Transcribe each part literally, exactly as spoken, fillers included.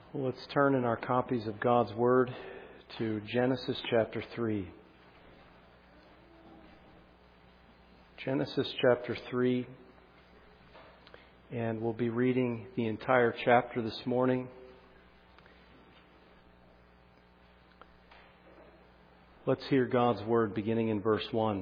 Well, let's turn in our copies of God's Word to Genesis chapter three. Genesis chapter three, and we'll be reading the entire chapter this morning. Let's hear God's Word beginning in verse one.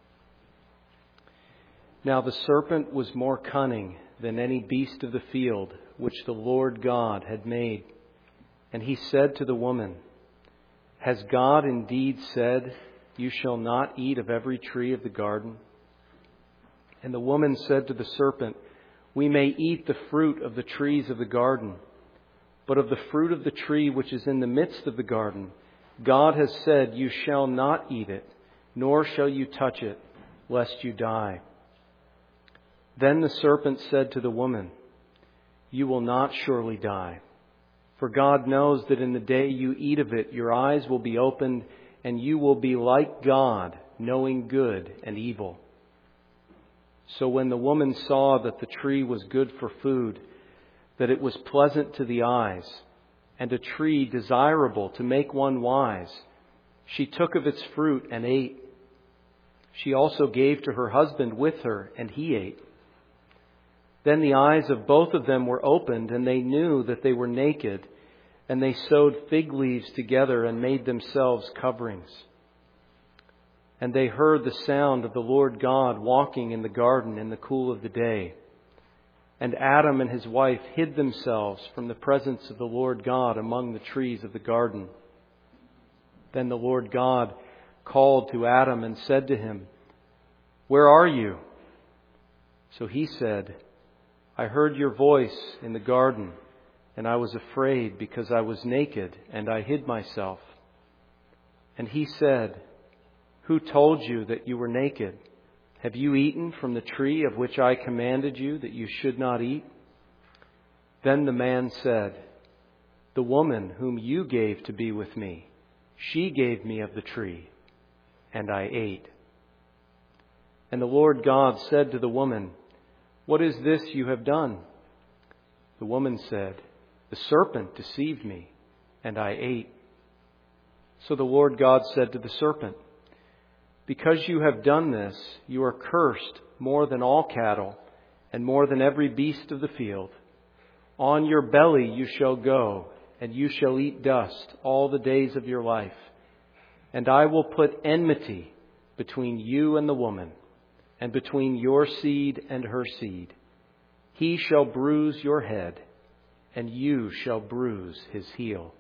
Now the serpent was more cunning than any beast of the field which the Lord God had made. And he said to the woman, Has God indeed said, You shall not eat of every tree of the garden? And the woman said to the serpent, We may eat the fruit of the trees of the garden, but of the fruit of the tree which is in the midst of the garden, God has said, You shall not eat it, nor shall you touch it, lest you die. Then the serpent said to the woman, You will not surely die. For God knows that in the day you eat of it, your eyes will be opened, and you will be like God, knowing good and evil. So when the woman saw that the tree was good for food, that it was pleasant to the eyes, and a tree desirable to make one wise, she took of its fruit and ate. She also gave to her husband with her, and he ate. Then the eyes of both of them were opened, and they knew that they were naked, and they sewed fig leaves together and made themselves coverings. And they heard the sound of the Lord God walking in the garden in the cool of the day. And Adam and his wife hid themselves from the presence of the Lord God among the trees of the garden. Then the Lord God called to Adam and said to him, Where are you? So he said, I heard your voice in the garden, and I was afraid because I was naked, and I hid myself. And he said, Who told you that you were naked? Have you eaten from the tree of which I commanded you that you should not eat? Then the man said, The woman whom you gave to be with me, she gave me of the tree, and I ate. And the Lord God said to the woman, What is this you have done? The woman said, The serpent deceived me, and I ate. So the Lord God said to the serpent, Because you have done this, you are cursed more than all cattle, and more than every beast of the field. On your belly you shall go, and you shall eat dust all the days of your life. And I will put enmity between you and the woman, and between your seed and her seed. He shall bruise your head, and you shall bruise his heel.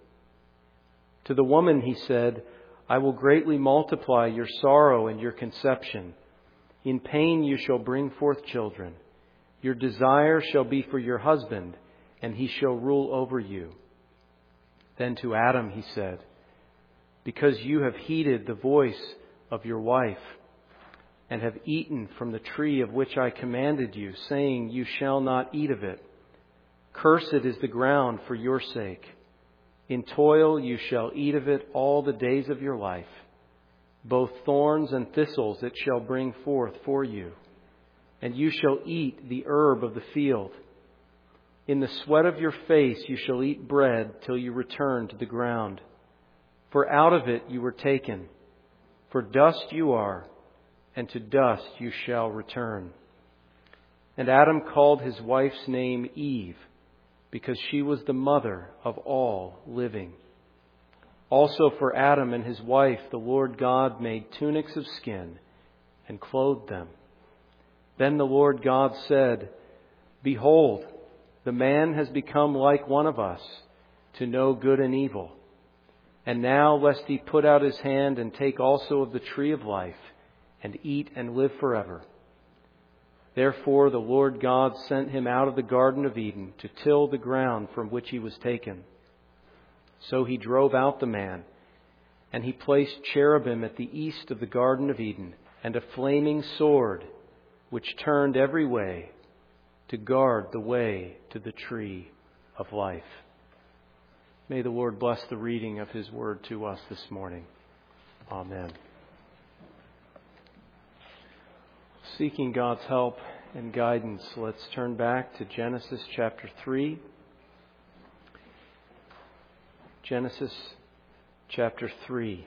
To the woman he said, I will greatly multiply your sorrow and your conception. In pain you shall bring forth children. Your desire shall be for your husband, and he shall rule over you. Then to Adam he said, Because you have heeded the voice of your wife, and have eaten from the tree of which I commanded you, saying, You shall not eat of it. Cursed is the ground for your sake. In toil you shall eat of it all the days of your life. Both thorns and thistles it shall bring forth for you. And you shall eat the herb of the field. In the sweat of your face you shall eat bread till you return to the ground. For out of it you were taken. For dust you are, and to dust you shall return. And Adam called his wife's name Eve, because she was the mother of all living. Also for Adam and his wife the Lord God made tunics of skin and clothed them. Then the Lord God said, Behold, the man has become like one of us, to know good and evil. And now lest he put out his hand and take also of the tree of life, and eat and live forever. Therefore the Lord God sent him out of the Garden of Eden to till the ground from which he was taken. So he drove out the man, and he placed cherubim at the east of the Garden of Eden, and a flaming sword, which turned every way, to guard the way to the tree of life. May the Lord bless the reading of his word to us this morning. Amen. Seeking God's help and guidance, let's turn back to Genesis chapter three. Genesis chapter three,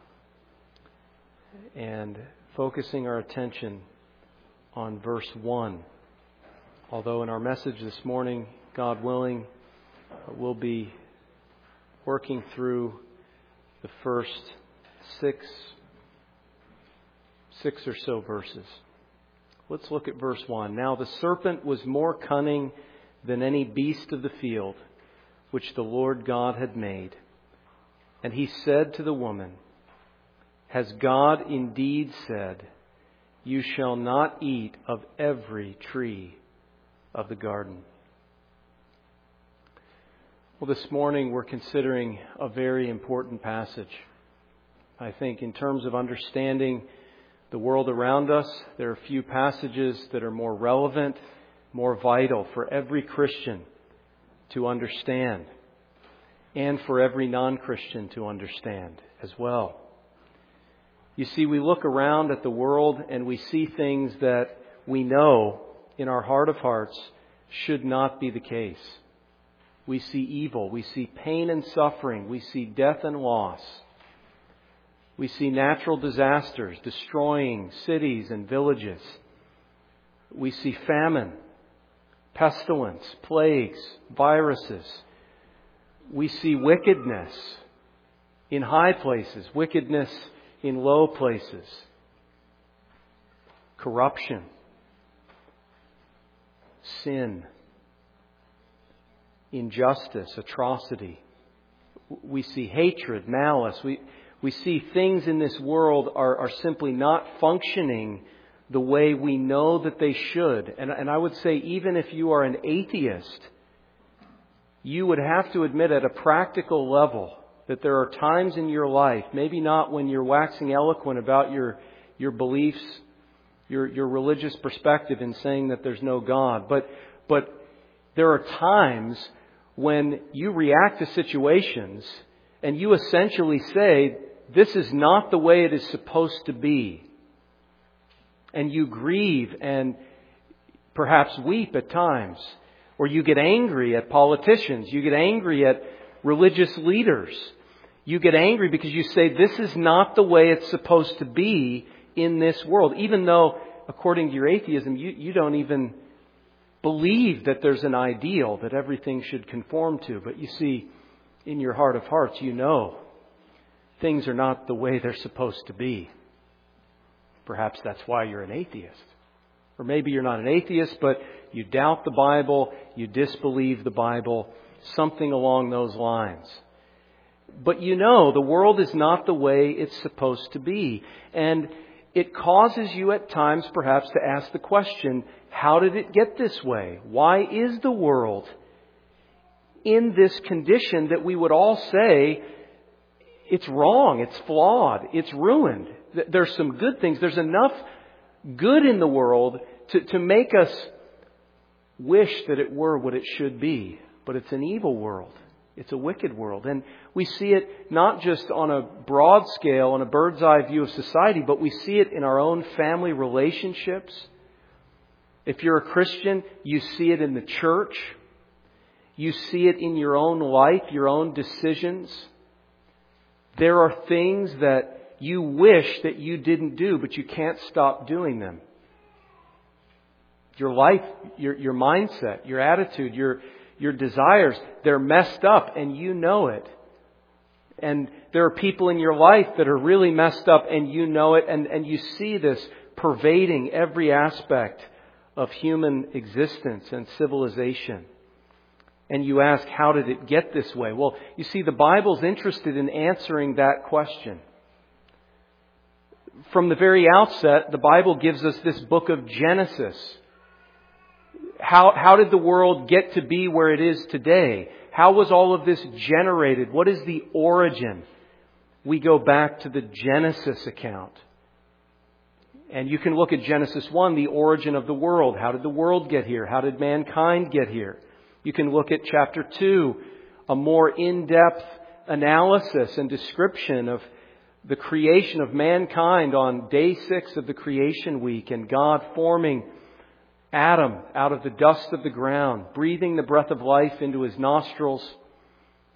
and focusing our attention on verse one. Although in our message this morning, God willing, we'll be working through the first six, six or so verses. Let's look at verse one. Now the serpent was more cunning than any beast of the field which the Lord God had made. And he said to the woman, Has God indeed said, You shall not eat of every tree of the garden? Well, this morning we're considering a very important passage. I think in terms of understanding the world around us, there are few passages that are more relevant, more vital for every Christian to understand, and for every non-Christian to understand as well. You see, we look around at the world and we see things that we know in our heart of hearts should not be the case. We see evil, we see pain and suffering, we see death and loss. We see natural disasters destroying cities and villages. We see famine, pestilence, plagues, viruses. We see wickedness in high places, wickedness in low places, corruption, sin, injustice, atrocity. We see hatred, malice. We we see things in this world are, are simply not functioning the way we know that they should. And, and I would say even if you are an atheist, you would have to admit at a practical level that there are times in your life, maybe not when you're waxing eloquent about your your beliefs, your your religious perspective in saying that there's no God, but but there are times when you react to situations and you essentially say, this is not the way it is supposed to be. And you grieve and perhaps weep at times. Or you get angry at politicians. You get angry at religious leaders. You get angry because you say, this is not the way it's supposed to be in this world. Even though, according to your atheism, you, you don't even believe that there's an ideal that everything should conform to. But you see, in your heart of hearts, you know things are not the way they're supposed to be. Perhaps that's why you're an atheist. Or maybe you're not an atheist, but you doubt the Bible, you disbelieve the Bible, something along those lines. But you know the world is not the way it's supposed to be. And it causes you at times perhaps to ask the question, how did it get this way? Why is the world in this condition that we would all say it's wrong, it's flawed, it's ruined? There's some good things. There's enough good in the world to, to make us wish that it were what it should be. But it's an evil world. It's a wicked world. And we see it not just on a broad scale, on a bird's eye view of society, but we see it in our own family relationships. If you're a Christian, you see it in the church. You see it in your own life, your own decisions. There are things that you wish that you didn't do, but you can't stop doing them. Your life, your, your mindset, your attitude, your, your desires, they're messed up and you know it. And there are people in your life that are really messed up and you know it. And, and you see this pervading every aspect of human existence and civilization. And you ask, how did it get this way? Well, you see, the Bible's interested in answering that question. From the very outset, the Bible gives us this book of Genesis. How, how did the world get to be where it is today? How was all of this generated? What is the origin? We go back to the Genesis account. And you can look at Genesis one, the origin of the world. How did the world get here? How did mankind get here? You can look at chapter two, a more in-depth analysis and description of the creation of mankind on day six of the creation week, and God forming Adam out of the dust of the ground, breathing the breath of life into his nostrils,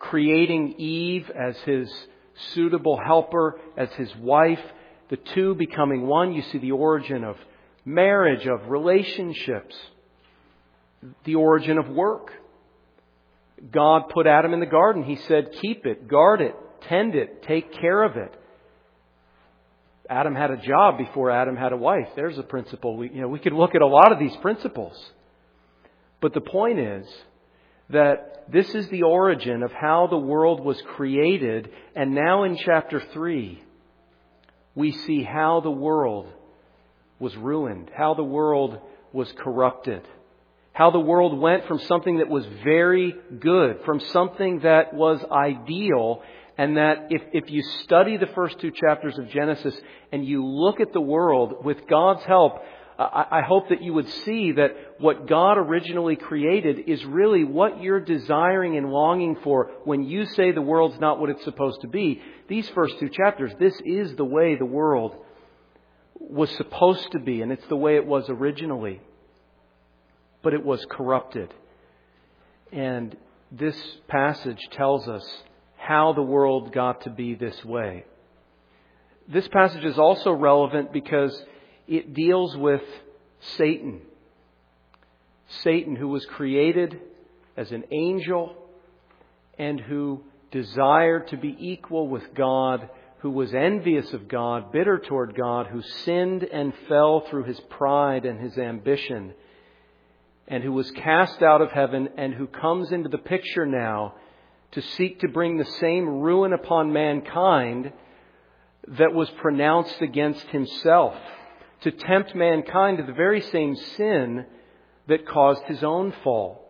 creating Eve as his suitable helper, as his wife, the two becoming one. You see the origin of marriage, of relationships, the origin of work. God put Adam in the garden. He said, keep it, guard it, tend it, take care of it. Adam had a job before Adam had a wife. There's a principle. We, you know, we could look at a lot of these principles. But the point is that this is the origin of how the world was created. And now in chapter three, we see how the world was ruined, how the world was corrupted, how the world went from something that was very good, from something that was ideal, and that if, if you study the first two chapters of Genesis and you look at the world with God's help, I, I hope that you would see that what God originally created is really what you're desiring and longing for when you say the world's not what it's supposed to be. These first two chapters, this is the way the world was supposed to be, and it's the way it was originally. But it was corrupted. And this passage tells us how the world got to be this way. This passage is also relevant because it deals with Satan. Satan, who was created as an angel and who desired to be equal with God, who was envious of God, bitter toward God, who sinned and fell through his pride and his ambition, and who was cast out of heaven, and who comes into the picture now to seek to bring the same ruin upon mankind that was pronounced against himself, to tempt mankind to the very same sin that caused his own fall.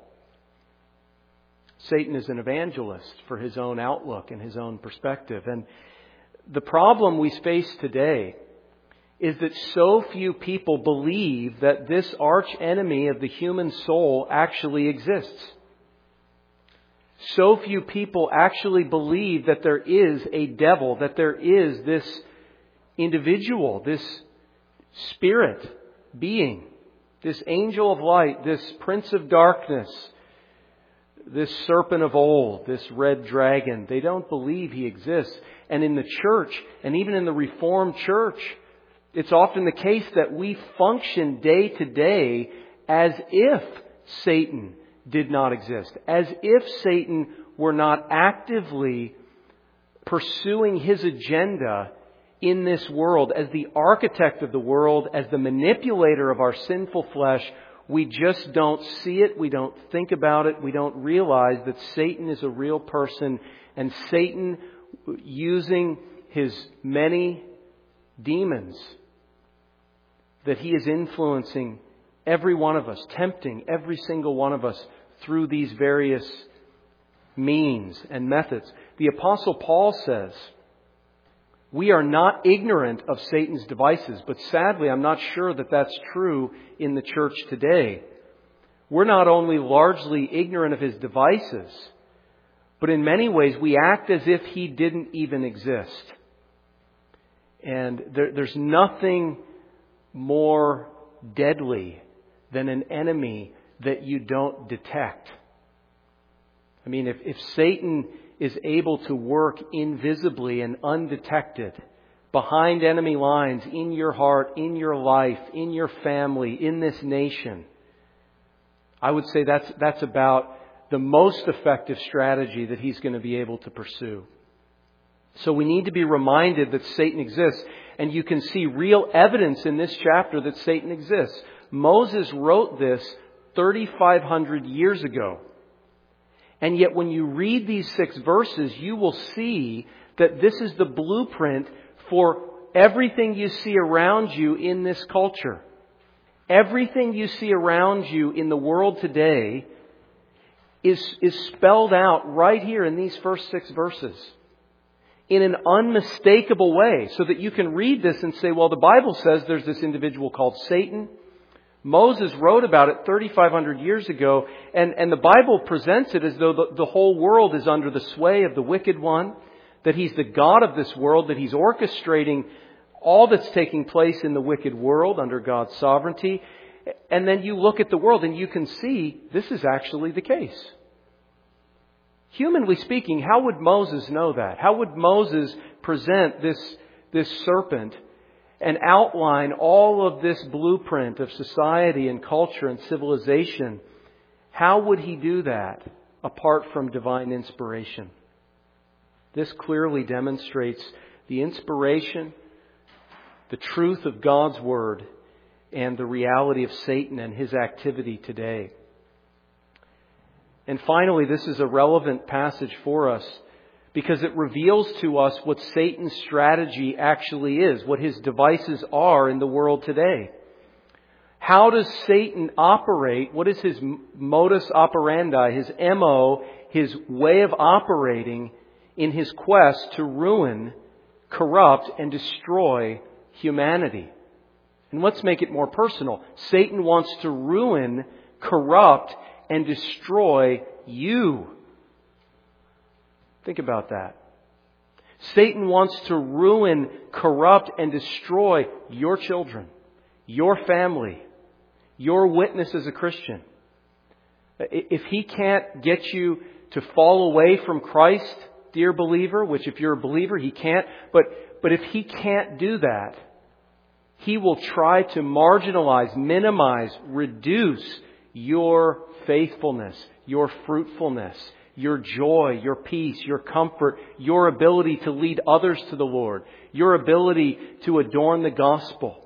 Satan is an evangelist for his own outlook and his own perspective. And the problem we face today is that so few people believe that this arch enemy of the human soul actually exists. So few people actually believe that there is a devil, that there is this individual, this spirit being, this angel of light, this prince of darkness, this serpent of old, this red dragon. They don't believe he exists. And in the church, and even in the Reformed church, it's often the case that we function day to day as if Satan did not exist, as if Satan were not actively pursuing his agenda in this world, as the architect of the world, as the manipulator of our sinful flesh. We just don't see it, we don't think about it, we don't realize that Satan is a real person, and Satan, using his many demons, that he is influencing every one of us, tempting every single one of us through these various means and methods. The Apostle Paul says, we are not ignorant of Satan's devices, but sadly, I'm not sure that that's true in the church today. We're not only largely ignorant of his devices, but in many ways we act as if he didn't even exist. And there, there's nothing more deadly than an enemy that you don't detect. I mean, if, if Satan is able to work invisibly and undetected behind enemy lines in your heart, in your life, in your family, in this nation, I would say that's that's about the most effective strategy that he's going to be able to pursue. So we need to be reminded that Satan exists. And you can see real evidence in this chapter that Satan exists. Moses wrote this thirty-five hundred years ago. And yet when you read these six verses, you will see that this is the blueprint for everything you see around you in this culture. Everything you see around you in the world today is, is spelled out right here in these first six verses, in an unmistakable way, so that you can read this and say, well, the Bible says there's this individual called Satan. Moses wrote about it thirty-five hundred years ago, and, and the Bible presents it as though the, the whole world is under the sway of the wicked one, that he's the God of this world, that he's orchestrating all that's taking place in the wicked world under God's sovereignty. And then you look at the world and you can see this is actually the case. Humanly speaking, how would Moses know that? How would Moses present this, this serpent and outline all of this blueprint of society and culture and civilization? How would he do that apart from divine inspiration? This clearly demonstrates the inspiration, the truth of God's Word, and the reality of Satan and his activity today. And finally, this is a relevant passage for us because it reveals to us what Satan's strategy actually is, what his devices are in the world today. How does Satan operate? What is his modus operandi, his M O, his way of operating in his quest to ruin, corrupt, and destroy humanity? And let's make it more personal. Satan wants to ruin, corrupt, and destroy you. Think about that. Satan wants to ruin, corrupt, and destroy your children, your family, your witness as a Christian. If he can't get you to fall away from Christ, dear believer, which if you're a believer, he can't, but, but if he can't do that, he will try to marginalize, minimize, reduce your faithfulness, your fruitfulness, your joy, your peace, your comfort, your ability to lead others to the Lord, your ability to adorn the gospel.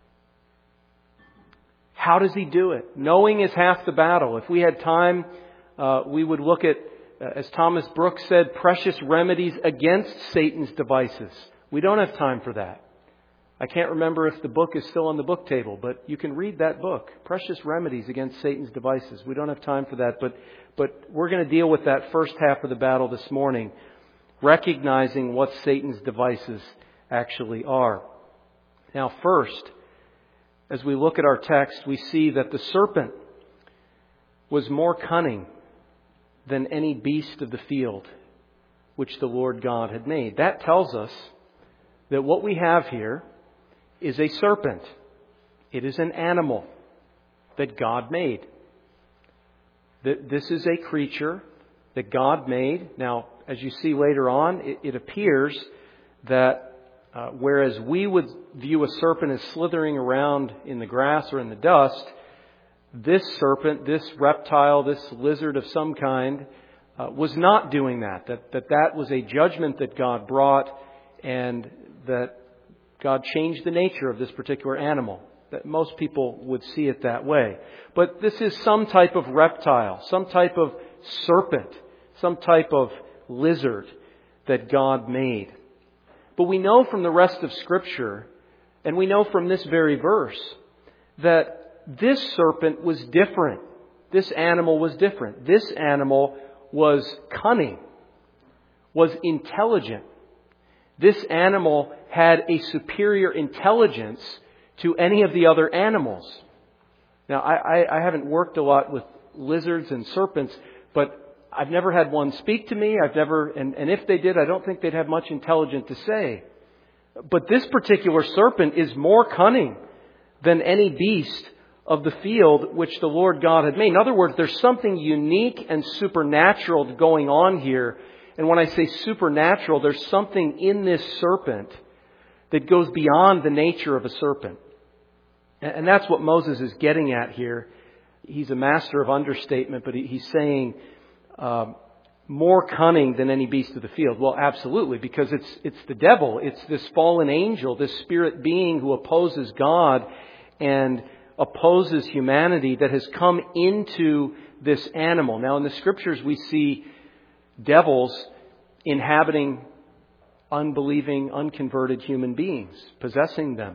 How does he do it? Knowing is half the battle. If we had time, uh, we would look at, uh, as Thomas Brooks said, precious remedies against Satan's devices. We don't have time for that. I can't remember if the book is still on the book table, but you can read that book, Precious Remedies Against Satan's Devices. We don't have time for that, but but we're going to deal with that first half of the battle this morning, recognizing what Satan's devices actually are. Now, first, as we look at our text, we see that the serpent was more cunning than any beast of the field which the Lord God had made. That tells us that what we have here is a serpent. It is an animal that God made. That this is a creature that God made. Now, as you see later on, it, it appears that uh, whereas we would view a serpent as slithering around in the grass or in the dust, this serpent, this reptile, this lizard of some kind, uh, was not doing that. That, that that was a judgment that God brought, and that God changed the nature of this particular animal. That most people would see it that way. But this is some type of reptile, some type of serpent, some type of lizard that God made. But we know from the rest of Scripture, and we know from this very verse, that this serpent was different. This animal was different. This animal was cunning, was intelligent. This animal had a superior intelligence to any of the other animals. Now, I, I, I haven't worked a lot with lizards and serpents, but I've never had one speak to me. I've never, and, and if they did, I don't think they'd have much intelligent to say. But this particular serpent is more cunning than any beast of the field which the Lord God had made. In other words, there's something unique and supernatural going on here. And when I say supernatural, there's something in this serpent that goes beyond the nature of a serpent. And that's what Moses is getting at here. He's a master of understatement, but he's saying uh, more cunning than any beast of the field. Well, absolutely, because it's it's the devil. It's this fallen angel, this spirit being who opposes God and opposes humanity that has come into this animal. Now, in the Scriptures, we see devils inhabiting unbelieving, unconverted human beings, possessing them.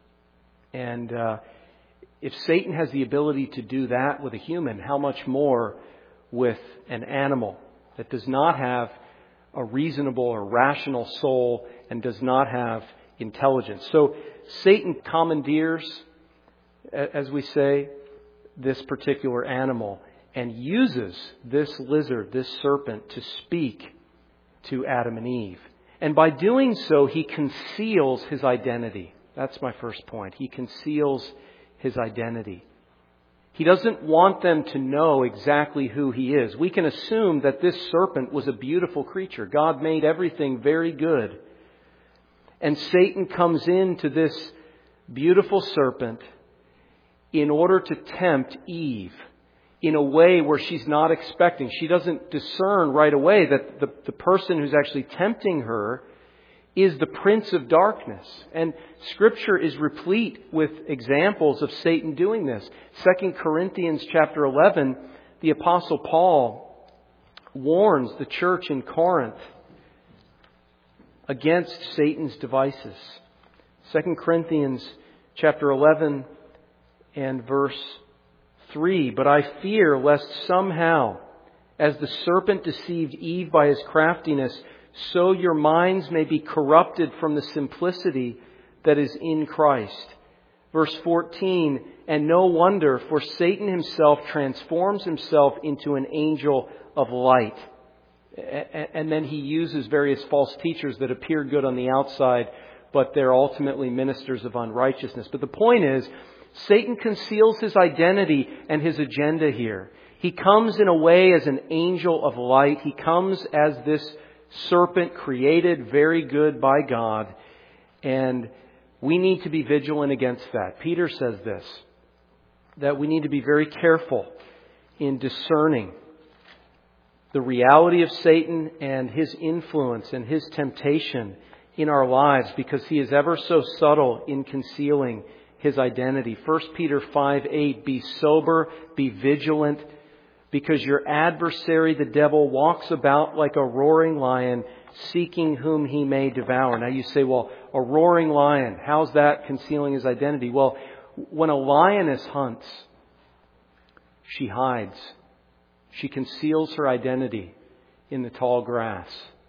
And uh, if Satan has the ability to do that with a human, how much more with an animal that does not have a reasonable or rational soul and does not have intelligence. So Satan commandeers, as we say, this particular animal and uses this lizard, this serpent, to speak to Adam and Eve. And by doing so, he conceals his identity. That's my first point. He conceals his identity. He doesn't want them to know exactly who He is. We can assume that this serpent was a beautiful creature. God made everything very good. And Satan comes into this beautiful serpent in order to tempt Eve in a way where she's not expecting. She doesn't discern right away that the, the person who's actually tempting her is the prince of darkness. And Scripture is replete with examples of Satan doing this. Second Corinthians chapter eleven, the Apostle Paul warns the church in Corinth against Satan's devices. Second Corinthians chapter eleven and verse three. But I fear lest somehow, as the serpent deceived Eve by his craftiness, so your minds may be corrupted from the simplicity that is in Christ. Verse fourteen, and no wonder, for Satan himself transforms himself into an angel of light. And then he uses various false teachers that appear good on the outside, but they're ultimately ministers of unrighteousness. But the point is, Satan conceals his identity and his agenda here. He comes in a way as an angel of light. He comes as this serpent created very good by God. And we need to be vigilant against that. Peter says this, that we need to be very careful in discerning the reality of Satan and his influence and his temptation in our lives, because he is ever so subtle in concealing his identity. First Peter five eight, be sober, be vigilant, because your adversary, the devil, walks about like a roaring lion, seeking whom he may devour. Now you say, well, a roaring lion, how's that concealing his identity? Well, when a lioness hunts, she hides. She conceals her identity in the tall grass.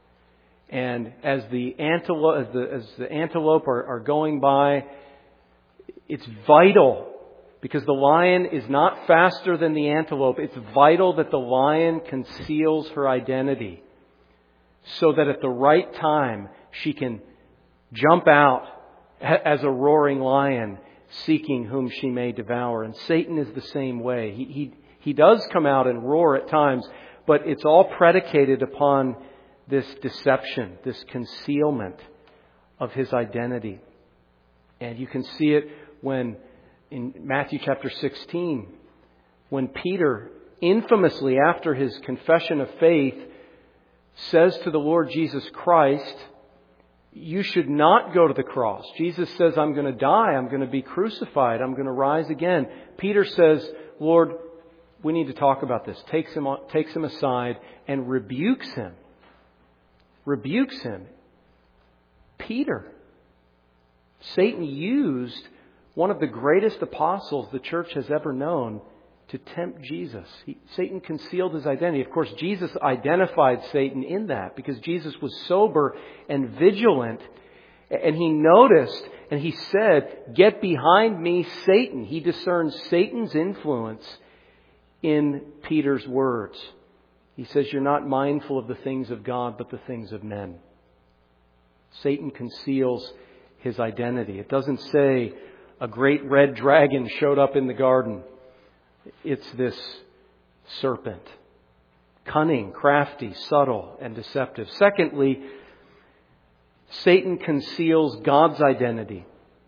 And as the antelope, as the, as the antelope are, are going by, it's vital, because the lion is not faster than the antelope. It's vital that the lion conceals her identity so that at the right time she can jump out as a roaring lion, seeking whom she may devour. And Satan is the same way. He, he, he does come out and roar at times, but it's all predicated upon this deception, this concealment of his identity. And you can see it when in Matthew chapter sixteen, when Peter infamously, after his confession of faith, says to the Lord Jesus Christ, you should not go to the cross. Jesus says, I'm going to die. I'm going to be crucified. I'm going to rise again. Peter says, Lord, we need to talk about this. Takes him, takes him aside and rebukes him. Rebukes him. Peter. Satan used one of the greatest apostles the church has ever known to tempt Jesus. He, Satan concealed his identity. Of course, Jesus identified Satan in that, because Jesus was sober and vigilant. And he noticed and he said, get behind me, Satan. He discerns Satan's influence in Peter's words. He says, you're not mindful of the things of God, but the things of men. Satan conceals his identity. It doesn't say a great red dragon showed up in the garden. It's this serpent. Cunning, crafty, subtle, and deceptive. Secondly, Satan conceals God's identity.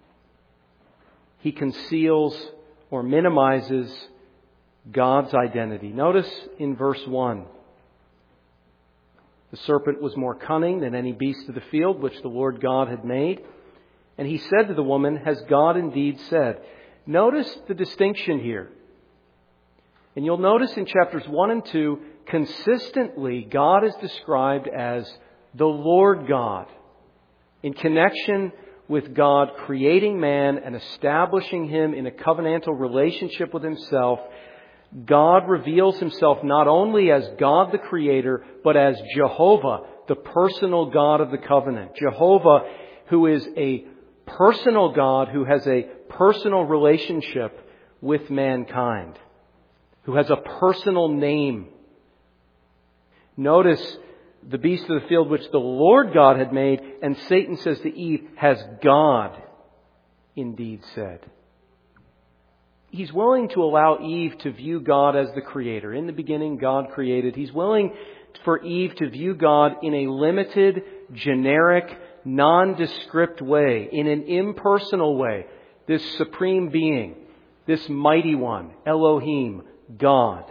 He conceals or minimizes God's identity. Notice in verse one. The serpent was more cunning than any beast of the field which the Lord God had made. And he said to the woman, has God indeed said? Notice the distinction here. And you'll notice in chapters one and two, consistently God is described as the Lord God. In connection with God creating man and establishing him in a covenantal relationship with himself, God reveals himself not only as God the Creator, but as Jehovah, the personal God of the covenant. Jehovah, who is a personal God who has a personal relationship with mankind, who has a personal name. Notice the beast of the field which the Lord God had made, and Satan says to Eve, has God indeed said? he's willing to allow Eve to view God as the creator. In the beginning, God created. He's willing for Eve to view God in a limited, generic, nondescript way, in an impersonal way. This supreme being, this mighty one, Elohim, God.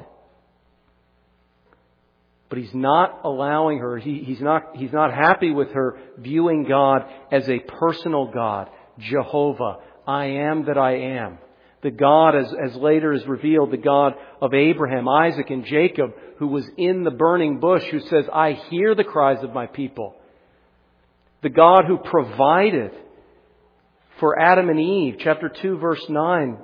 But he's not allowing her, he, he's not, he's not happy with her viewing God as a personal God. Jehovah, I am that I am. The God, as, as later is revealed, the God of Abraham, Isaac, and Jacob, who was in the burning bush, who says, I hear the cries of my people. The God who provided for Adam and Eve, chapter two, verse nine.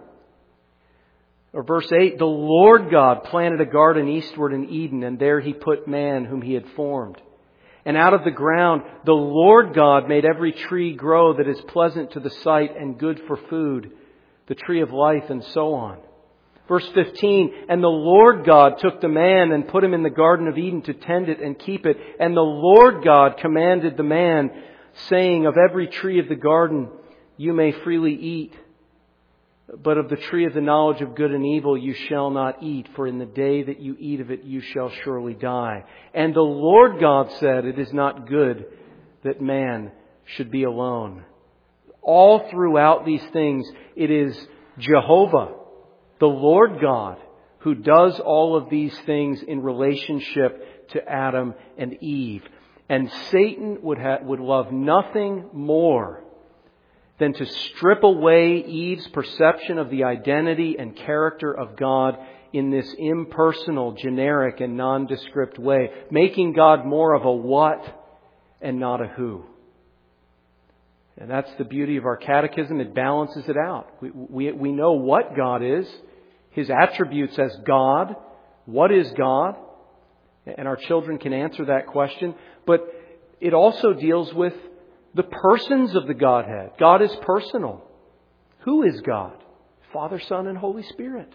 Or verse eight, the Lord God planted a garden eastward in Eden, and there He put man whom He had formed. And out of the ground, the Lord God made every tree grow that is pleasant to the sight and good for food, the tree of life, and so on. Verse fifteen, and the Lord God took the man and put him in the Garden of Eden to tend it and keep it. And the Lord God commanded the man, saying, of every tree of the garden you may freely eat, but of the tree of the knowledge of good and evil you shall not eat, for in the day that you eat of it you shall surely die. And the Lord God said, it is not good that man should be alone. All throughout these things, it is Jehovah, the Lord God, who does all of these things in relationship to Adam and Eve. And Satan would ha- would love nothing more than to strip away Eve's perception of the identity and character of God in this impersonal, generic, and nondescript way, making God more of a what and not a who. And that's the beauty of our catechism. It balances it out. We, we, we know what God is, His attributes as God. What is God? And our children can answer that question. But it also deals with the persons of the Godhead. God is personal. Who is God? Father, Son, and Holy Spirit.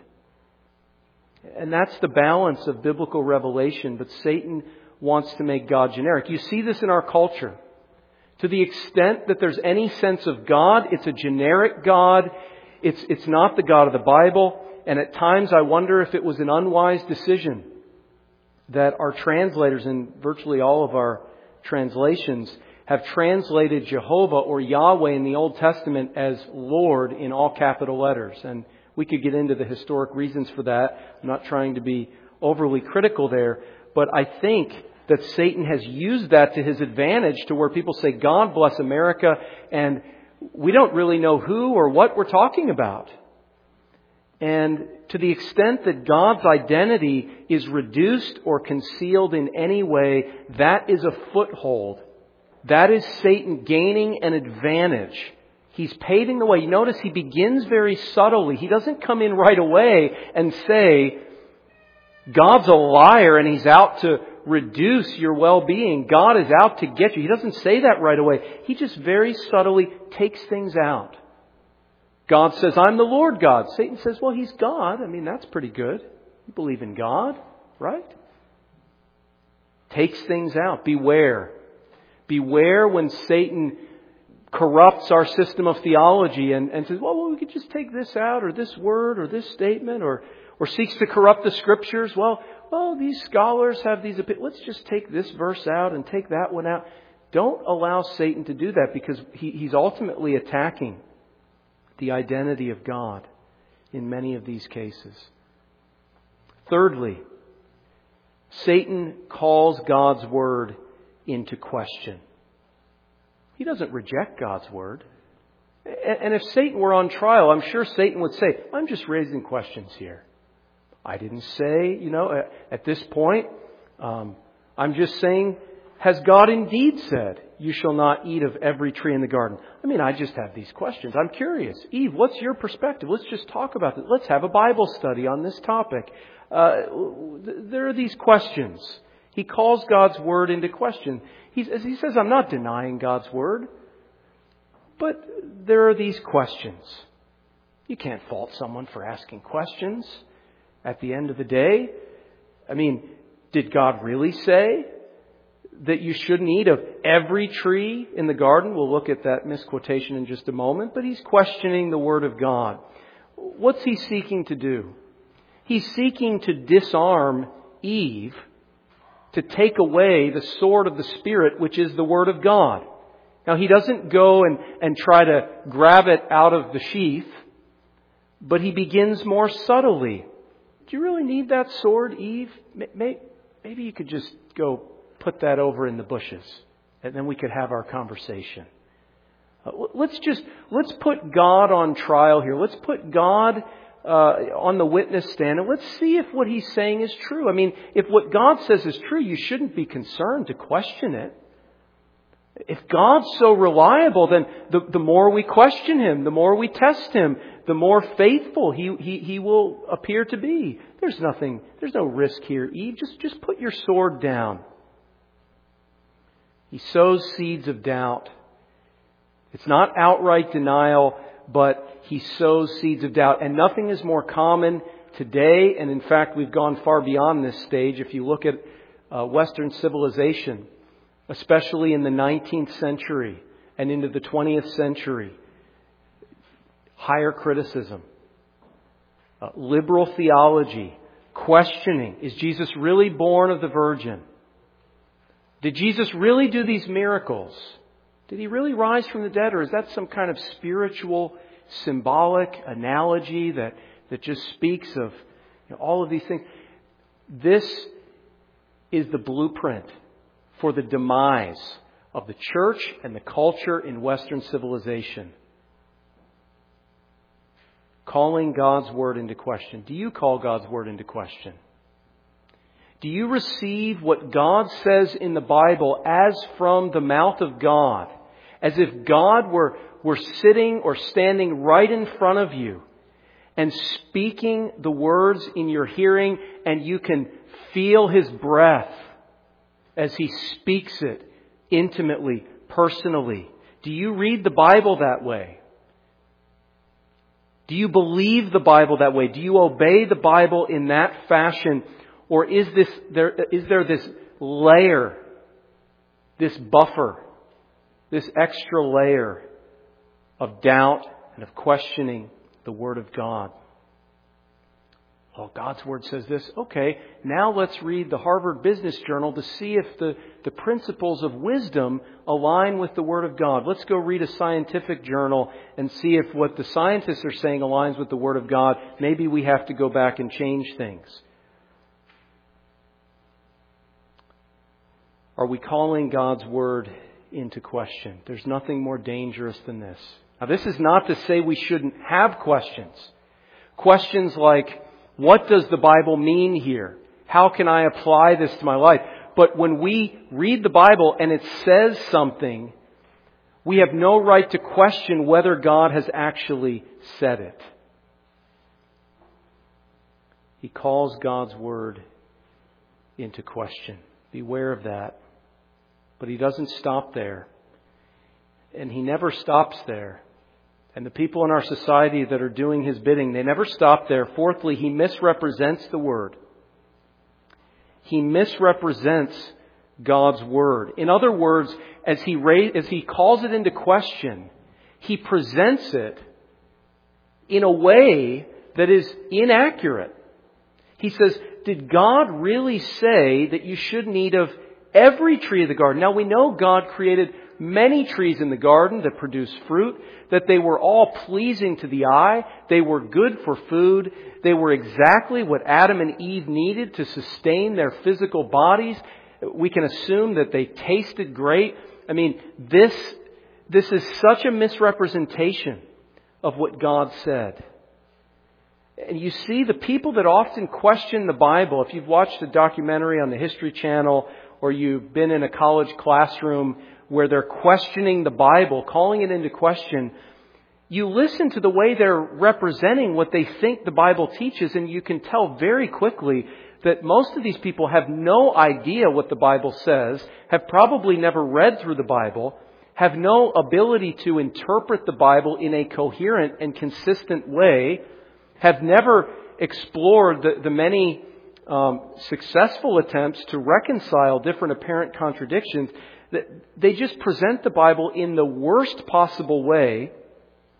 And that's the balance of biblical revelation. But Satan wants to make God generic. You see this in our culture. To the extent that there's any sense of God, it's a generic God. It's, it's not the God of the Bible. And at times I wonder if it was an unwise decision that our translators in virtually all of our translations have translated Jehovah or Yahweh in the Old Testament as Lord in all capital letters. And we could get into the historic reasons for that. I'm not trying to be overly critical there. But I think that Satan has used that to his advantage to where people say, God bless America, and we don't really know who or what we're talking about. And to the extent that God's identity is reduced or concealed in any way, that is a foothold. That is Satan gaining an advantage. He's paving the way. You notice he begins very subtly. He doesn't come in right away and say, God's a liar and He's out to reduce your well-being. God is out to get you. He doesn't say that right away. He just very subtly takes things out. God says, I'm the Lord God. Satan says, well, He's God. I mean, that's pretty good. You believe in God, right? Takes things out. Beware. Beware when Satan corrupts our system of theology and, and says, well, well, we could just take this out or this word or this statement or, or seeks to corrupt the Scriptures. Well, well, these scholars have these opinions. Let's just take this verse out and take that one out. Don't allow Satan to do that because he, he's ultimately attacking the identity of God in many of these cases. Thirdly, Satan calls God's Word into question. He doesn't reject God's Word. And if Satan were on trial, I'm sure Satan would say, I'm just raising questions here. I didn't say, you know, at this point, um, I'm just saying, has God indeed said, you shall not eat of every tree in the garden? I mean, I just have these questions. I'm curious. Eve, what's your perspective? Let's just talk about it. Let's have a Bible study on this topic. Uh, there are these questions. He calls God's Word into question. He's, as he says, I'm not denying God's Word. But there are these questions. You can't fault someone for asking questions. At the end of the day, I mean, did God really say that you shouldn't eat of every tree in the garden? We'll look at that misquotation in just a moment. But he's questioning the Word of God. what's he seeking to do? He's seeking to disarm Eve, to take away the sword of the Spirit, which is the Word of God. Now, he doesn't go and, and try to grab it out of the sheath, but he begins more subtly. Do you really need that sword, Eve? Maybe you could just go put that over in the bushes, and then we could have our conversation. Uh, let's just, let's put God on trial here. Let's put God uh, on the witness stand, and let's see if what He's saying is true. I mean, if what God says is true, you shouldn't be concerned to question it. If God's so reliable, then the, the more we question Him, the more we test Him, the more faithful He, He, He will appear to be. There's nothing, there's no risk here, Eve. Just, just put your sword down. He sows seeds of doubt. It's not outright denial, but he sows seeds of doubt. And nothing is more common today, and in fact we've gone far beyond this stage. If you look at uh, Western civilization, especially in the nineteenth century and into the twentieth century, higher criticism, uh, liberal theology, questioning, is Jesus really born of the Virgin? Did Jesus really do these miracles? Did He really rise from the dead? Or is that some kind of spiritual, symbolic analogy that, that just speaks of you know, all of these things? This is the blueprint for the demise of the church and the culture in Western civilization. Calling God's Word into question. Do you call God's Word into question? Do you receive what God says in the Bible as from the mouth of God? As if God were, were sitting or standing right in front of you and speaking the words in your hearing, and you can feel His breath as He speaks it intimately, personally. Do you read the Bible that way? Do you believe the Bible that way? Do you obey the Bible in that fashion? Or is this there is there this layer, this buffer, this extra layer of doubt and of questioning the Word of God? Well, God's Word says this. Okay, now let's read the Harvard Business Journal to see if the, the principles of wisdom align with the Word of God. Let's go read a scientific journal and see if what the scientists are saying aligns with the Word of God. Maybe we have to go back and change things. Are we calling God's Word into question? There's nothing more dangerous than this. Now, this is not to say we shouldn't have questions. Questions like, what does the Bible mean here? How can I apply this to my life? But when we read the Bible and it says something, we have no right to question whether God has actually said it. He calls God's Word into question. Beware of that. But He doesn't stop there. And He never stops there. And the people in our society that are doing His bidding, they never stop there. Fourthly, He misrepresents the Word. He misrepresents God's Word. In other words, as He ra- as He calls it into question, He presents it in a way that is inaccurate. He says, did God really say that you shouldn't eat of every tree of the garden? Now, we know God created many trees in the garden that produce fruit, that they were all pleasing to the eye. They were good for food. They were exactly what Adam and Eve needed to sustain their physical bodies. We can assume that they tasted great. I mean, this, this is such a misrepresentation of what God said. And you see the people that often question the Bible, if you've watched a documentary on the History Channel or you've been in a college classroom where they're questioning the Bible, calling it into question, you listen to the way they're representing what they think the Bible teaches, and you can tell very quickly that most of these people have no idea what the Bible says, have probably never read through the Bible, have no ability to interpret the Bible in a coherent and consistent way, have never explored the, the many um, successful attempts to reconcile different apparent contradictions. They just present the Bible in the worst possible way,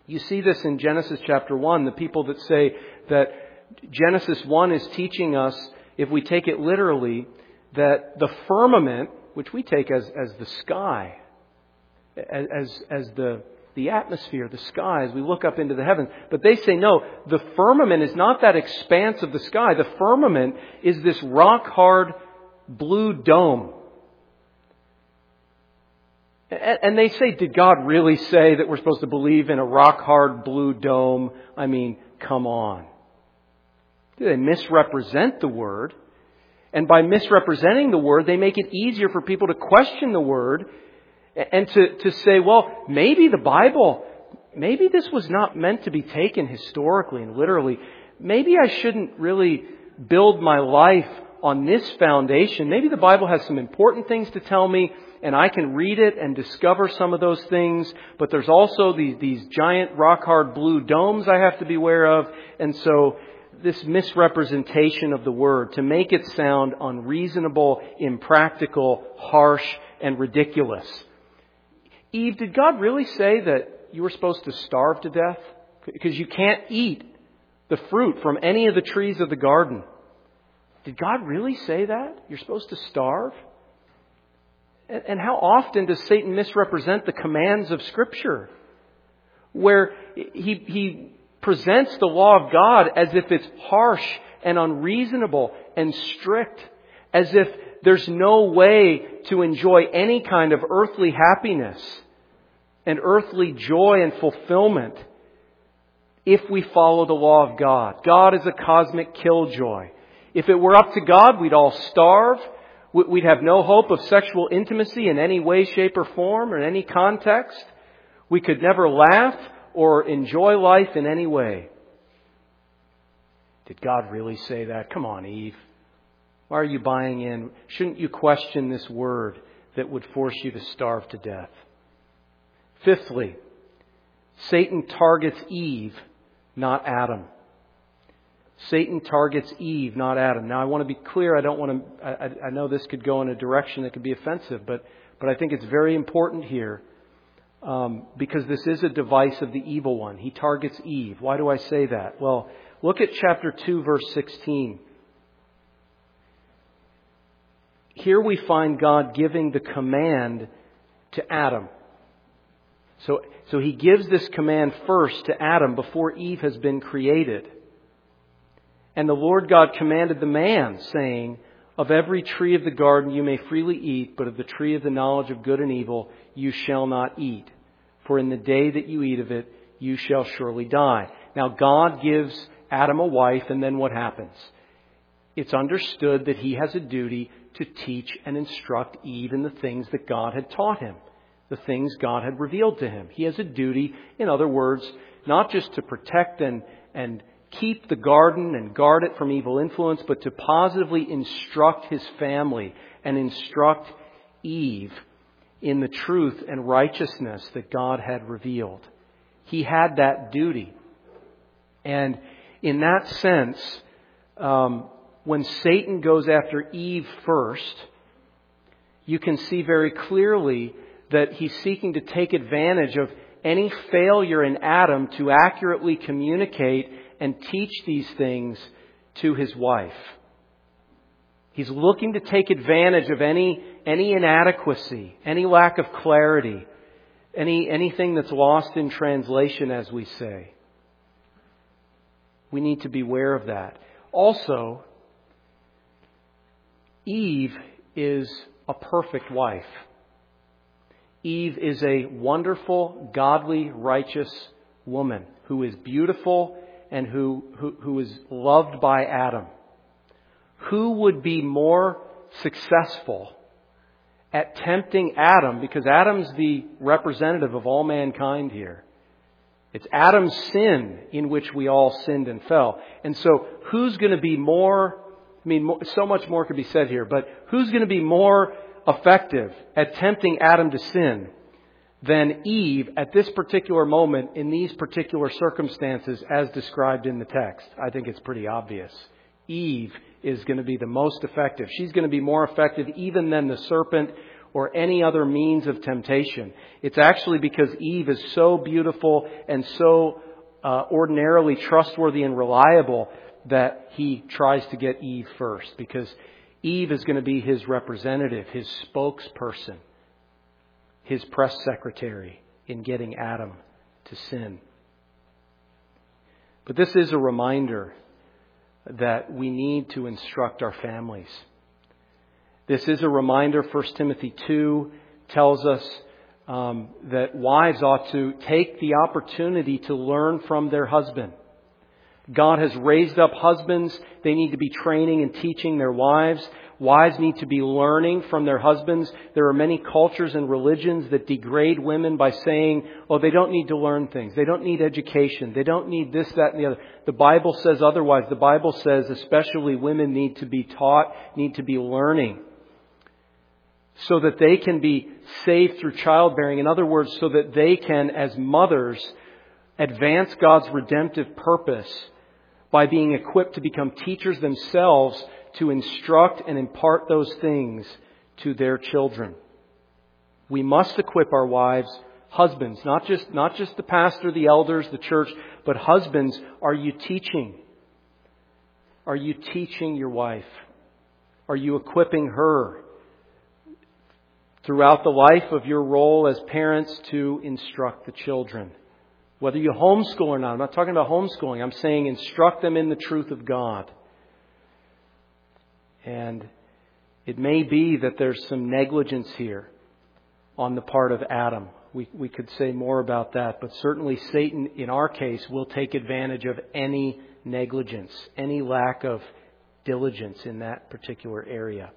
You see this in Genesis chapter one, the people that say that Genesis one is teaching us, if we take it literally, that the firmament, which we take as, as the sky, as, as the, the atmosphere, the sky, as we look up into the heavens. But they say, no, the firmament is not that expanse of the sky. The firmament is this rock-hard blue dome. And they say, did God really say that we're supposed to believe in a rock-hard blue dome? I mean, come on. They misrepresent the Word. And by misrepresenting the Word, they make it easier for people to question the Word and to, to say, well, maybe the Bible, maybe this was not meant to be taken historically and literally. Maybe I shouldn't really build my life on this foundation. Maybe the Bible has some important things to tell me, and I can read it and discover some of those things. But there's also these, these giant rock-hard blue domes I have to be aware of. And so this misrepresentation of the Word to make it sound unreasonable, impractical, harsh, and ridiculous. Eve, did God really say that you were supposed to starve to death? Because you can't eat the fruit from any of the trees of the garden. Did God really say that? You're supposed to starve? And how often does Satan misrepresent the commands of Scripture? Where he, he presents the law of God as if it's harsh and unreasonable and strict. As if there's no way to enjoy any kind of earthly happiness and earthly joy and fulfillment if we follow the law of God. God is a cosmic killjoy. If it were up to God, we'd all starve. We'd have no hope of sexual intimacy in any way, shape, or form, or in any context. We could never laugh or enjoy life in any way. Did God really say that? Come on, Eve. Why are you buying in? Shouldn't you question this word that would force you to starve to death? Fifthly, Satan targets Eve, not Adam. Satan targets Eve, not Adam. Now, I want to be clear. I don't want to. I, I know this could go in a direction that could be offensive, but but I think it's very important here um, because this is a device of the evil one. He targets Eve. Why do I say that? Well, look at chapter two, verse sixteen. Here we find God giving the command to Adam. So, so He gives this command first to Adam before Eve has been created. And the Lord God commanded the man, saying, of every tree of the garden you may freely eat, but of the tree of the knowledge of good and evil you shall not eat. For in the day that you eat of it, you shall surely die. Now God gives Adam a wife, and then what happens? It's understood that he has a duty to teach and instruct Eve in the things that God had taught him, the things God had revealed to him. He has a duty, in other words, not just to protect and, and keep the garden and guard it from evil influence, but to positively instruct his family and instruct Eve in the truth and righteousness that God had revealed. He had that duty. And in that sense, um, when Satan goes after Eve first, you can see very clearly that he's seeking to take advantage of any failure in Adam to accurately communicate and teach these things to his wife. He's looking to take advantage of any, any inadequacy, any lack of clarity, any, anything that's lost in translation, as we say. We need to beware of that. Also, Eve is a perfect wife. Eve is a wonderful, godly, righteous woman who is beautiful and who, who, who is loved by Adam. Who would be more successful at tempting Adam? Because Adam's the representative of all mankind here. It's Adam's sin in which we all sinned and fell. And so who's going to be more, I mean, so much more could be said here, but who's going to be more effective at tempting Adam to sin than Eve at this particular moment in these particular circumstances as described in the text? I think it's pretty obvious. Eve is going to be the most effective. She's going to be more effective even than the serpent or any other means of temptation. It's actually because Eve is so beautiful and so uh, ordinarily trustworthy and reliable that he tries to get Eve first, because Eve is going to be his representative, his spokesperson, his press secretary in getting Adam to sin. But this is a reminder that we need to instruct our families. This is a reminder. First Timothy two tells us um, that wives ought to take the opportunity to learn from their husband. God has raised up husbands. They need to be training and teaching their wives. Wives need to be learning from their husbands. There are many cultures and religions that degrade women by saying, oh, they don't need to learn things. They don't need education. They don't need this, that, and the other. The Bible says otherwise. The Bible says especially women need to be taught, need to be learning, so that they can be saved through childbearing. In other words, so that they can, as mothers, advance God's redemptive purpose by being equipped to become teachers themselves, to instruct and impart those things to their children. We must equip our wives, husbands, not just, not just the pastor, the elders, the church, but husbands. Are you teaching? Are you teaching your wife? Are you equipping her throughout the life of your role as parents to instruct the children? Whether you homeschool or not. I'm not talking about homeschooling. I'm saying instruct them in the truth of God. And it may be that there's some negligence here on the part of Adam. We, we could say more about that. But certainly Satan, in our case, will take advantage of any negligence, any lack of diligence in that particular area.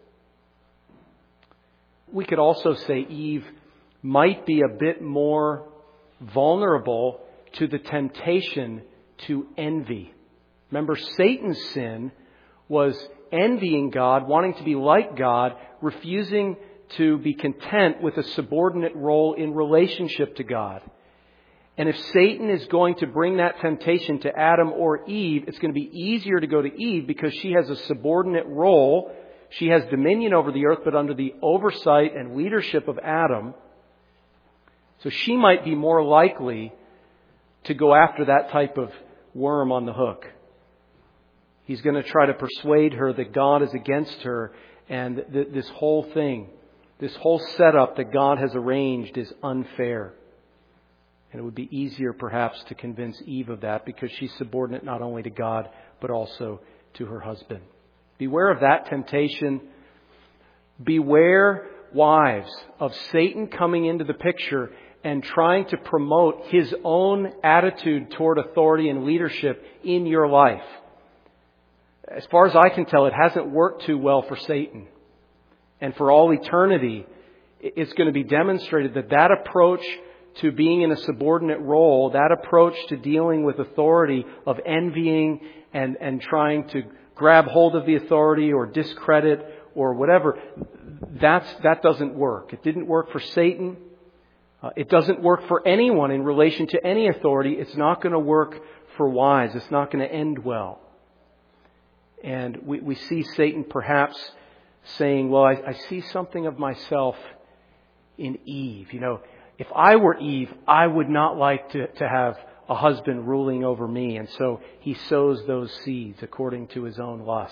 We could also say Eve might be a bit more vulnerable to the temptation to envy. Remember, Satan's sin was envying God, wanting to be like God, refusing to be content with a subordinate role in relationship to God. And if Satan is going to bring that temptation to Adam or Eve, it's going to be easier to go to Eve because she has a subordinate role. She has dominion over the earth, but under the oversight and leadership of Adam. So she might be more likely to go after that type of worm on the hook. He's going to try to persuade her that God is against her, and th- this whole thing, this whole setup that God has arranged is unfair. And it would be easier perhaps to convince Eve of that because she's subordinate not only to God but also to her husband. Beware of that temptation. Beware, wives, of Satan coming into the picture and trying to promote his own attitude toward authority and leadership in your life. As far as I can tell, it hasn't worked too well for Satan. And for all eternity, it's going to be demonstrated that that approach to being in a subordinate role, that approach to dealing with authority of envying and, and trying to grab hold of the authority or discredit or whatever, that's, that doesn't work. It didn't work for Satan. Uh, it doesn't work for anyone in relation to any authority. It's not going to work for wives. It's not going to end well. And we, we see Satan perhaps saying, well, I, I see something of myself in Eve. You know, if I were Eve, I would not like to, to have a husband ruling over me. And so he sows those seeds according to his own lusts.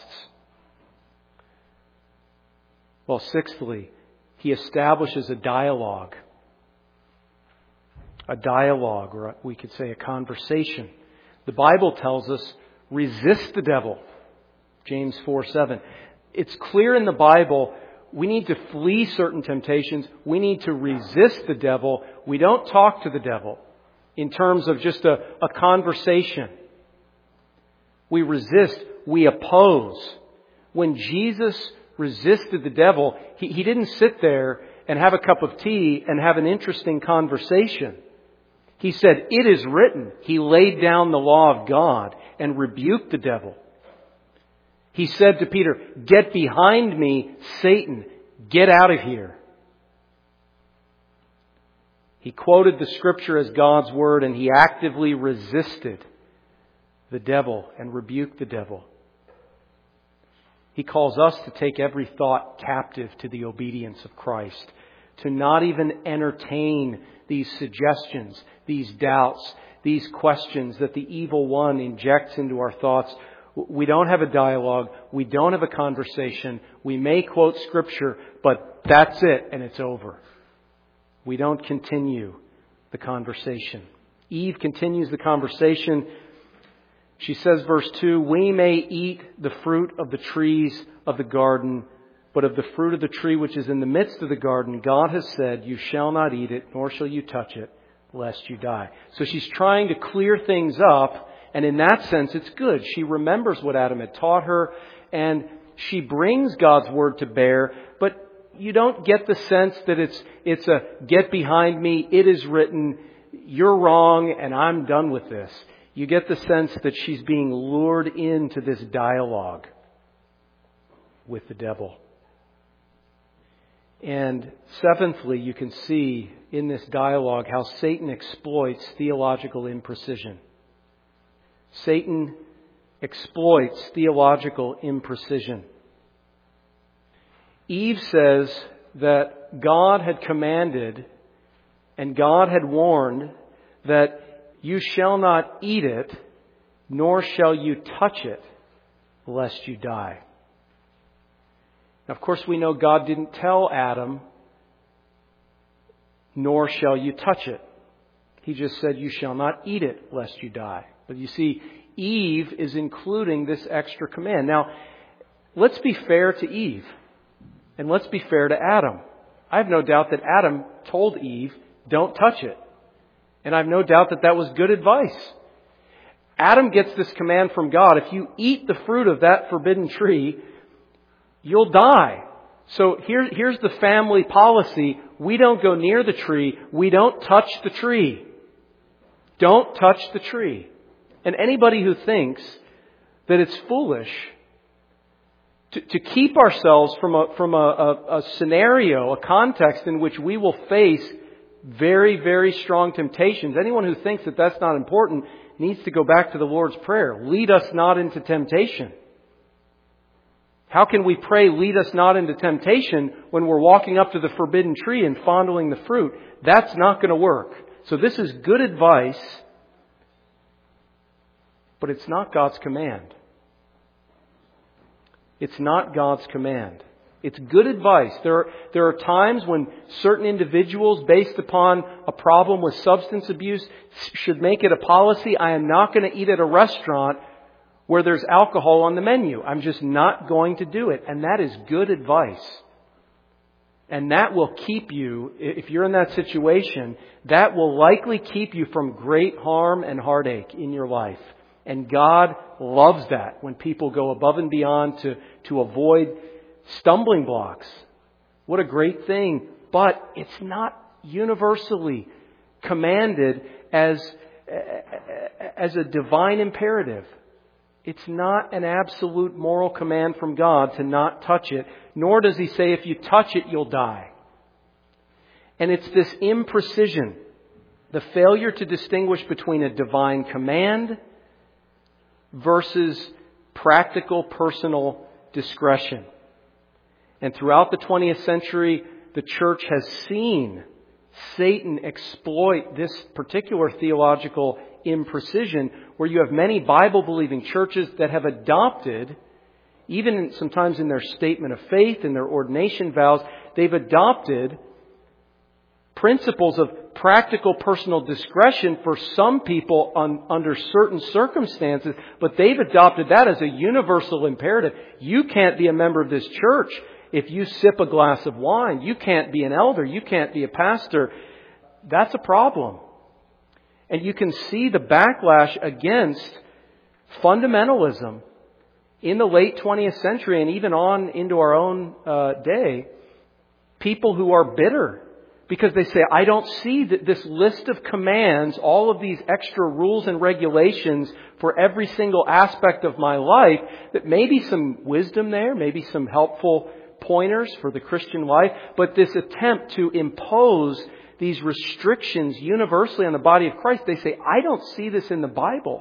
Well, sixthly, he establishes a dialogue. A dialogue, or we could say a conversation. The Bible tells us, resist the devil. James four seven. It's clear in the Bible we need to flee certain temptations. We need to resist the devil. We don't talk to the devil in terms of just a, a conversation. We resist. We oppose. When Jesus resisted the devil, he, he didn't sit there and have a cup of tea and have an interesting conversation. He said, it is written. He laid down the law of God and rebuked the devil. He said to Peter, get behind me, Satan. Get out of here. He quoted the Scripture as God's Word, and he actively resisted the devil and rebuked the devil. He calls us to take every thought captive to the obedience of Christ. to not even entertain these suggestions, these doubts, these questions that the evil one injects into our thoughts. We don't have a dialogue. We don't have a conversation. We may quote Scripture, but that's it and it's over. We don't continue the conversation. Eve continues the conversation. She says, verse two, "We may eat the fruit of the trees of the garden, but of the fruit of the tree which is in the midst of the garden, God has said, you shall not eat it, nor shall you touch it, lest you die." So she's trying to clear things up, and in that sense it's good. She remembers what Adam had taught her, and she brings God's word to bear, but you don't get the sense that it's it's a get behind me, it is written, you're wrong, and I'm done with this. You get the sense that she's being lured into this dialogue with the devil. And seventhly, you can see in this dialogue how Satan exploits theological imprecision. Satan exploits theological imprecision. Eve says that God had commanded and God had warned that you shall not eat it, nor shall you touch it, lest you die. Now, of course, we know God didn't tell Adam, nor shall you touch it. He just said, you shall not eat it, lest you die. But you see, Eve is including this extra command. Now, let's be fair to Eve, and let's be fair to Adam. I have no doubt that Adam told Eve, don't touch it. And I have no doubt that that was good advice. Adam gets this command from God. If you eat the fruit of that forbidden tree, you'll die. So here, here's the family policy. We don't go near the tree. We don't touch the tree. Don't touch the tree. And anybody who thinks that it's foolish to, to keep ourselves from a, from a, a, a scenario, a context in which we will face very, very strong temptations. Anyone who thinks that that's not important needs to go back to the Lord's Prayer. Lead us not into temptation. How can we pray, lead us not into temptation, when we're walking up to the forbidden tree and fondling the fruit? That's not going to work. So this is good advice, but it's not God's command. It's not God's command. It's good advice. There are, there are times when certain individuals, based upon a problem with substance abuse, should make it a policy. I am not going to eat at a restaurant where there's alcohol on the menu. I'm just not going to do it. And that is good advice. And that will keep you, if you're in that situation, that will likely keep you from great harm and heartache in your life. And God loves that when people go above and beyond to, to avoid stumbling blocks. What a great thing. But it's not universally commanded as, as a divine imperative. It's not an absolute moral command from God to not touch it, nor does He say if you touch it, you'll die. And it's this imprecision, the failure to distinguish between a divine command versus practical personal discretion. And throughout the twentieth century, the church has seen Satan exploit this particular theological imprecision, where you have many Bible-believing churches that have adopted, even sometimes in their statement of faith, in their ordination vows, they've adopted principles of practical personal discretion for some people on, under certain circumstances, but they've adopted that as a universal imperative. You can't be a member of this church if you sip a glass of wine. You can't be an elder. You can't be a pastor. That's a problem. And you can see the backlash against fundamentalism in the late twentieth century and even on into our own uh, day. People who are bitter because they say, I don't see that this list of commands, all of these extra rules and regulations for every single aspect of my life, that maybe some wisdom there, maybe some helpful pointers for the Christian life, but this attempt to impose these restrictions universally on the body of Christ, they say, I don't see this in the Bible.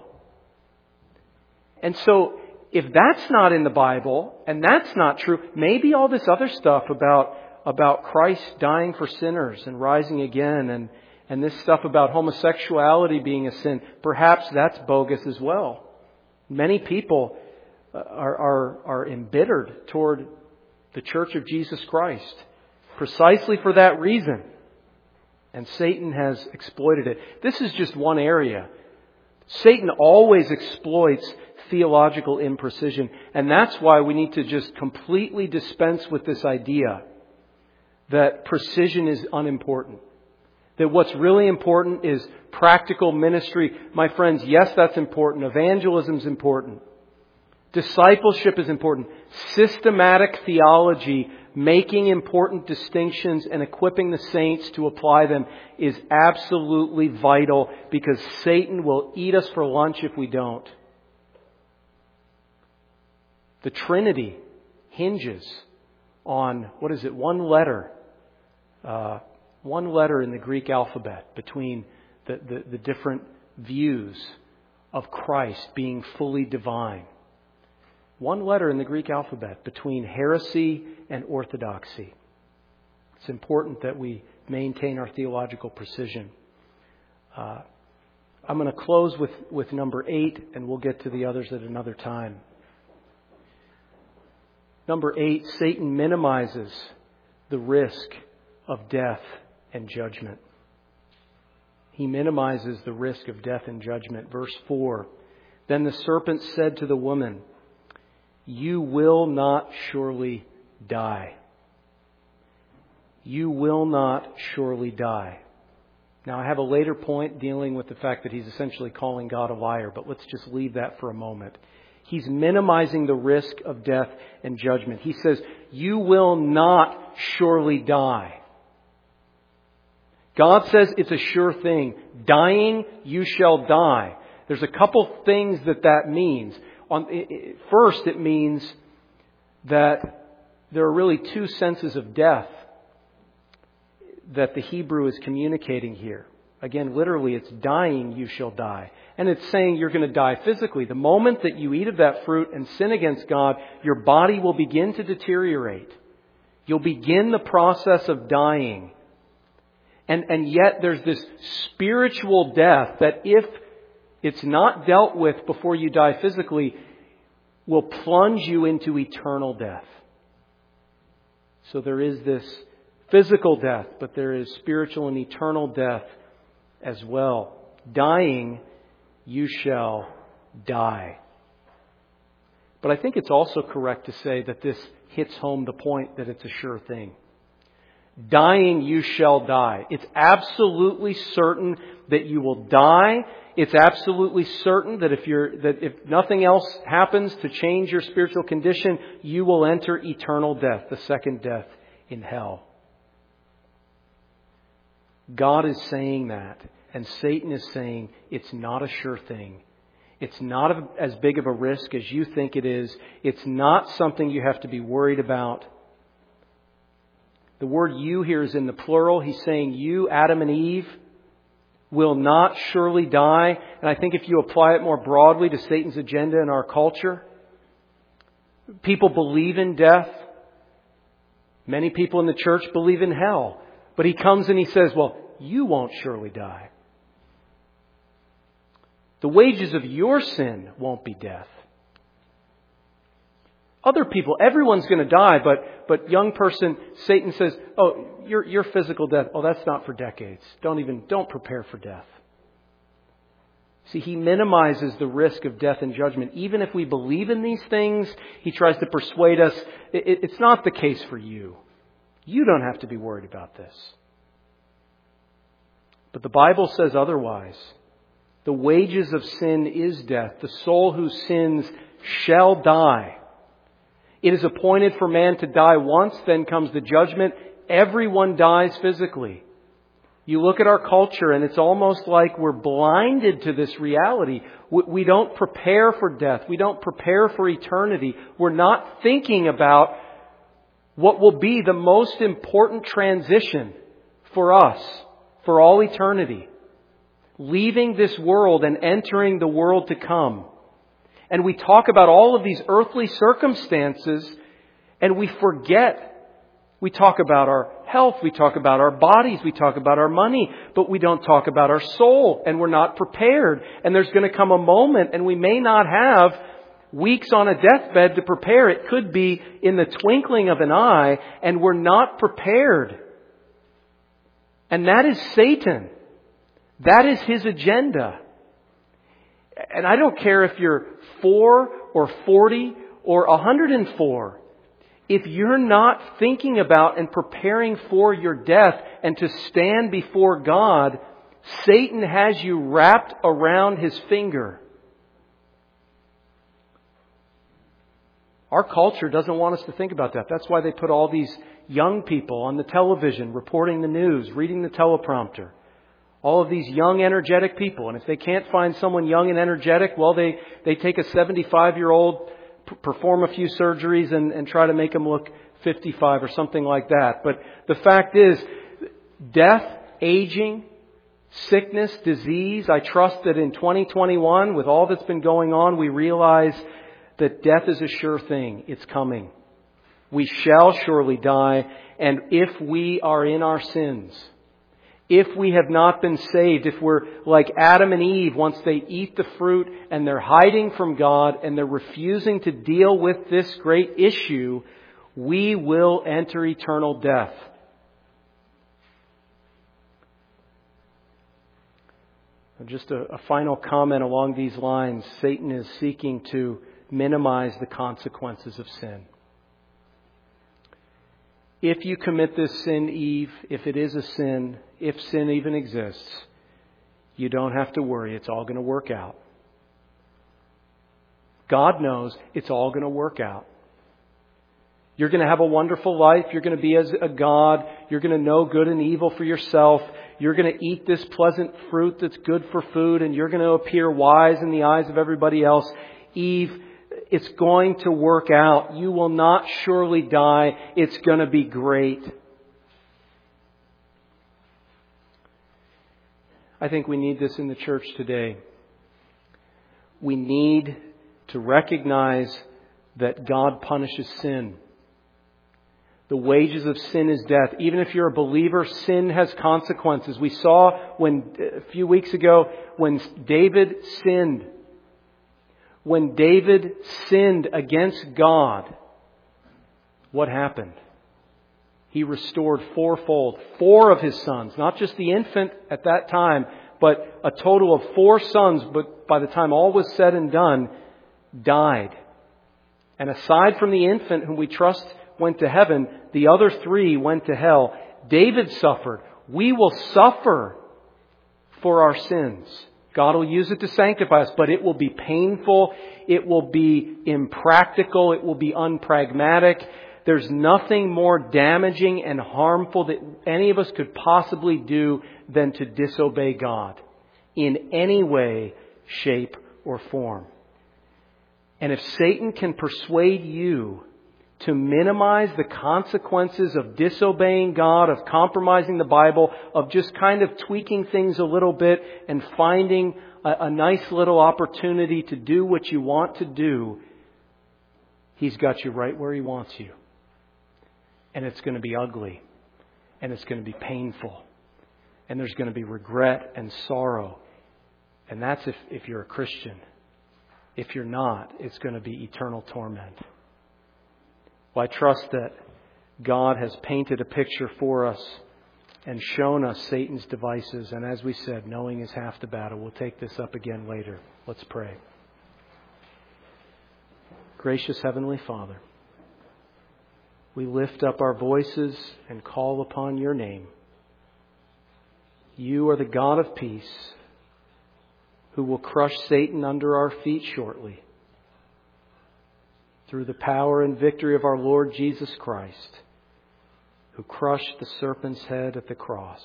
And so, if that's not in the Bible, and that's not true, maybe all this other stuff about about Christ dying for sinners and rising again, and, and this stuff about homosexuality being a sin, perhaps that's bogus as well. Many people are, are, are embittered toward the Church of Jesus Christ precisely for that reason. And Satan has exploited it. This is just one area. Satan always exploits theological imprecision. And that's why we need to just completely dispense with this idea that precision is unimportant. That what's really important is practical ministry. My friends, yes, that's important. Evangelism is important. Discipleship is important. Systematic theology, making important distinctions and equipping the saints to apply them, is absolutely vital, because Satan will eat us for lunch if we don't. The Trinity hinges on, what is it, one letter. Uh, one letter in the Greek alphabet between the, the, the different views of Christ being fully divine. One letter in the Greek alphabet between heresy and orthodoxy. It's important that we maintain our theological precision. Uh, I'm going to close with, with number eight, and we'll get to the others at another time. Number eight, Satan minimizes the risk of death and judgment. He minimizes the risk of death and judgment. Verse four, then the serpent said to the woman, you will not surely die. You will not surely die. Now, I have a later point dealing with the fact that he's essentially calling God a liar, but let's just leave that for a moment. He's minimizing the risk of death and judgment. He says, you will not surely die. God says it's a sure thing. Dying, you shall die. There's a couple things that that means. On, first, it means that there are really two senses of death that the Hebrew is communicating here. Again, literally, it's dying, you shall die. And it's saying you're going to die physically. The moment that you eat of that fruit and sin against God, your body will begin to deteriorate. You'll begin the process of dying. And, and yet there's this spiritual death that, if it's not dealt with before you die physically, will plunge you into eternal death. So there is this physical death, but there is spiritual and eternal death as well. Dying, you shall die. But I think it's also correct to say that this hits home the point that it's a sure thing. Dying, you shall die. It's absolutely certain that you will die. It's absolutely certain that if you're, that if nothing else happens to change your spiritual condition, you will enter eternal death, the second death in hell. God is saying that, and Satan is saying it's not a sure thing. It's not a, as big of a risk as you think it is. It's not something you have to be worried about. The word you here is in the plural. He's saying you, Adam and Eve, will not surely die. And I think if you apply it more broadly to Satan's agenda in our culture, people believe in death. Many people in the church believe in hell. But he comes and he says, well, you won't surely die. The wages of your sin won't be death. Other people, everyone's going to die, but but young person, Satan says, oh, your your physical death, oh, that's not for decades. Don't even, don't prepare for death. See, he minimizes the risk of death and judgment. Even if we believe in these things, he tries to persuade us, it, it's not the case for you. You don't have to be worried about this. But the Bible says otherwise. The wages of sin is death. The soul who sins shall die. It is appointed for man to die once, then comes the judgment. Everyone dies physically. You look at our culture and it's almost like we're blinded to this reality. We don't prepare for death. We don't prepare for eternity. We're not thinking about what will be the most important transition for us for all eternity. Leaving this world and entering the world to come. And we talk about all of these earthly circumstances and we forget We talk about our health, we talk about our bodies, we talk about our money, but we don't talk about our soul, and we're not prepared. And there's going to come a moment, and we may not have weeks on a deathbed to prepare. It could be in the twinkling of an eye, and we're not prepared. And that is Satan. That is his agenda. And I don't care if you're four or forty or one hundred four. If you're not thinking about and preparing for your death and to stand before God, Satan has you wrapped around his finger. Our culture doesn't want us to think about that. That's why they put all these young people on the television reporting the news, reading the teleprompter. All of these young, energetic people. And if they can't find someone young and energetic, well, they, they take a seventy-five-year-old, p- perform a few surgeries, and, and try to make them look fifty-five or something like that. But the fact is, death, aging, sickness, disease, I trust that in twenty twenty-one, with all that's been going on, we realize that death is a sure thing. It's coming. We shall surely die. And if we are in our sins, if we have not been saved, if we're like Adam and Eve once they eat the fruit and they're hiding from God and they're refusing to deal with this great issue, we will enter eternal death. Just a, a final comment along these lines. Satan is seeking to minimize the consequences of sin. If you commit this sin, Eve, if it is a sin, if sin even exists, you don't have to worry. It's all going to work out. God knows it's all going to work out. You're going to have a wonderful life. You're going to be as a God. You're going to know good and evil for yourself. You're going to eat this pleasant fruit that's good for food, and you're going to appear wise in the eyes of everybody else. Eve, it's going to work out. You will not surely die. It's going to be great. I think we need this in the church today. We need to recognize that God punishes sin. The wages of sin is death. Even if you're a believer, sin has consequences. We saw when a few weeks ago when David sinned. When David sinned against God, what happened? He restored fourfold, four of his sons, not just the infant at that time, but a total of four sons, but by the time all was said and done, died. And aside from the infant whom we trust went to heaven, the other three went to hell. David suffered. We will suffer for our sins. God will use it to sanctify us, but it will be painful. It will be impractical. It will be unpragmatic. There's nothing more damaging and harmful that any of us could possibly do than to disobey God in any way, shape, or form. And if Satan can persuade you to minimize the consequences of disobeying God, of compromising the Bible, of just kind of tweaking things a little bit and finding a, a nice little opportunity to do what you want to do, he's got you right where he wants you. And it's going to be ugly. And it's going to be painful. And there's going to be regret and sorrow. And that's if, if you're a Christian. If you're not, it's going to be eternal torment. Well, I trust that God has painted a picture for us and shown us Satan's devices. And as we said, knowing is half the battle. We'll take this up again later. Let's pray. Gracious Heavenly Father, we lift up our voices and call upon your name. You are the God of peace who will crush Satan under our feet shortly. Through the power and victory of our Lord Jesus Christ, who crushed the serpent's head at the cross.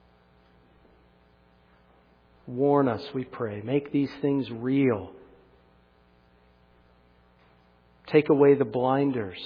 Warn us, we pray. Make these things real. Take away the blinders.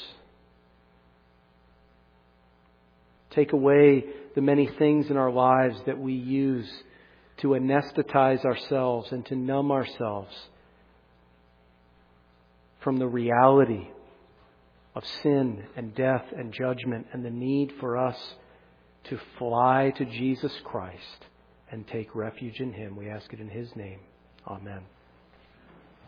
Take away the many things in our lives that we use to anesthetize ourselves and to numb ourselves from the reality of sin and death and judgment, and the need for us to fly to Jesus Christ and take refuge in Him. We ask it in His name. Amen.